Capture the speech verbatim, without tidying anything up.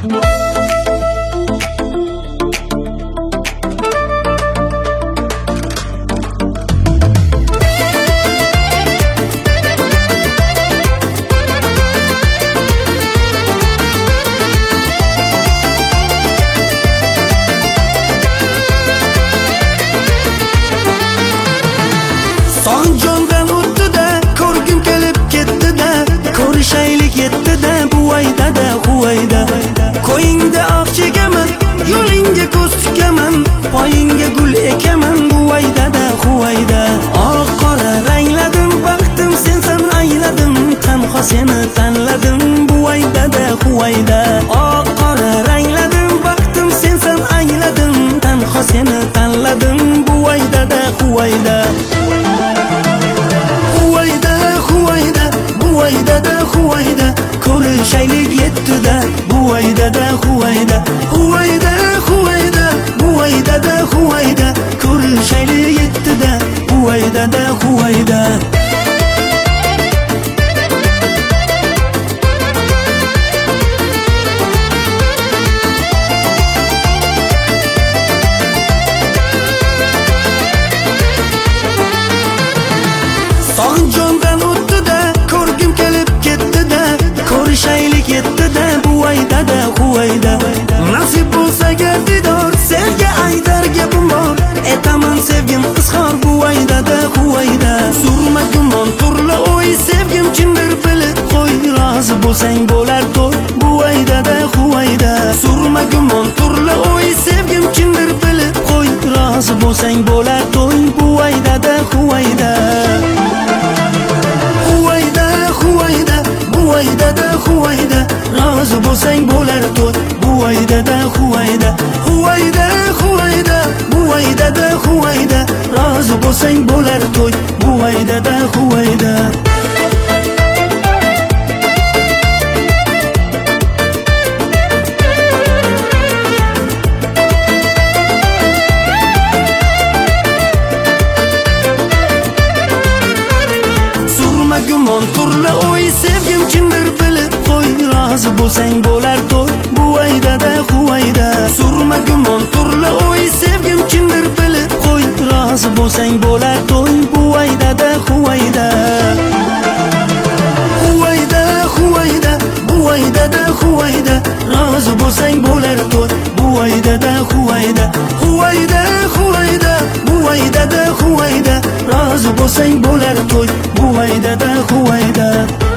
Jondan o'tdi-da, ko'rgim kelib ketdi-da, ko'rishaylik yetdi-da, buvayda-da, huvayda. Qo'yingda oq chegaman, yo'lingga ko'z tikaman, poyingga gul ekaman, buvayda-da, huvayda. Oq qora rangladim, baxtim sensan ayladim, tanho seni tanladim, buvayda-da, huvayda. Oq qora rangladim, baxtim sensan ayladim, tanho seni tanladim, buvayda-da, huvayda. Huvayda-da, huvayda, ko'rishaylik yetdi-da, buvayda-da, huvayda. Huvayda, huvayda, buvayda-da, huvayda, ko'rishaylik yetdi-da, buvayda-da, huvayda. Jondan o'tdi-da, ko'rgim kelib ketdi-da, ko'rishaylik yetdi-da, buvayda-da, huvayda. Nasib bo'lsa gardidor, senga aytar gapim bor, etaman sevgim izhor, buvayda-da, huvayda. Surma gumon, turli o'y, sevgim chindir bilib qo'y, rozi bo'lsang bo'lar to'y, buvayda-da, huvayda. Surma gumon, turli o'y, sevgim chindir bilib qo'y, rozi bo'lsang bo'lar to'y, buvayda-da, huvayda. Huvayda-da, huvayda, rozi bo'lsang bo'lar to'y, buvayda-da, huvayda. Huvayda, huvayda, buvayda-da, huvayda, rozi bo'lsang bo'lar to'y, buvayda-da, huvayda. Surma gumon, turli o'y, sevgim chindir bilib qo'y, rozi bo'lsang bo'lar to'y, buvayda-da, huvayda. Surma gumon, turli o'y, sevgim chindir bilib qo'y, rozi bo'lsang bo'lar to'y, buvayda-da, huvayda. Huvayda, huvayda, buvayda-da, huvayda, rozi bo'lsang bo'lar to'y, buvayda-da, huvayda. Huvayda, huvayda, buvayda-da, huvayda, rozi bo'lsang bo'lar to'y, buvayda-da, huvayda.